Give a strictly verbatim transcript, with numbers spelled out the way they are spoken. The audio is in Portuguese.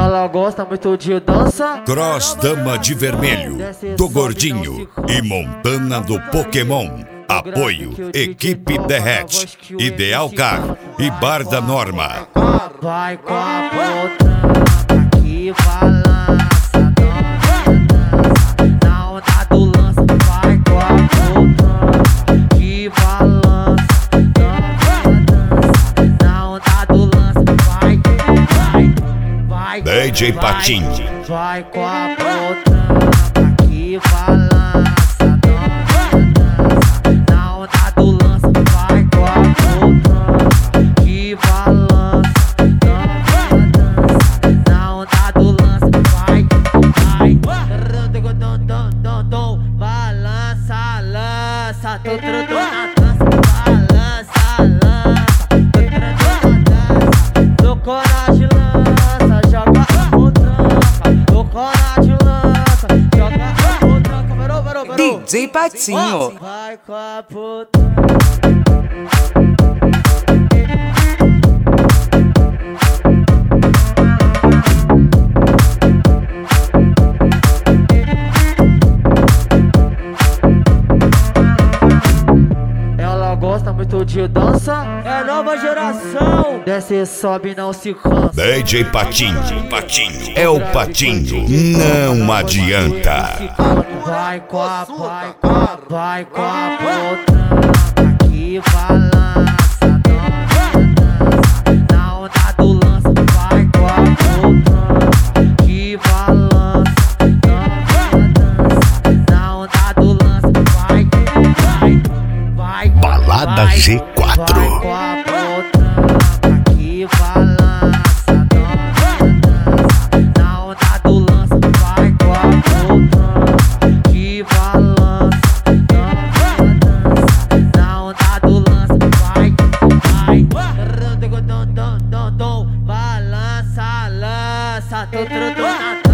Ela gosta muito de dança. Cross Dama de Vermelho, do Gordinho e Montana do Pokémon. Apoio Equipe Derrete, Ideal Car e Bar da Norma. Vai com a potranca que balança, na onda do lança. Vai com a potranca que balança, na onda do lança. Vai, vai, vai. D J Patinho. Vai com a potranca que balança. Balança, lança, tô trotando na dança. Balança, lança, tô trotando na dança. Tô coragem, lança, joga a potranca. Tô coragem, lança, joga a potranca. Parou, parou, parou. D J Patinho. Vai com a potranca. Gosta muito de dança, é nova geração. Desce, sobe, não se cansa. D J Patinho, Patinho, é o Patinho, não adianta. Vai com a, vai com a, vai com a potranca que balança, na onda do lança. Vai com a potranca que balança, na onda do lança. Vai, vai, vai. Balada G quatro. Vai com a potranca que balança, na onda do lança. Vai com a potranca que balança, na onda do lança. Vai, vai. Balança, lança, tô trotando na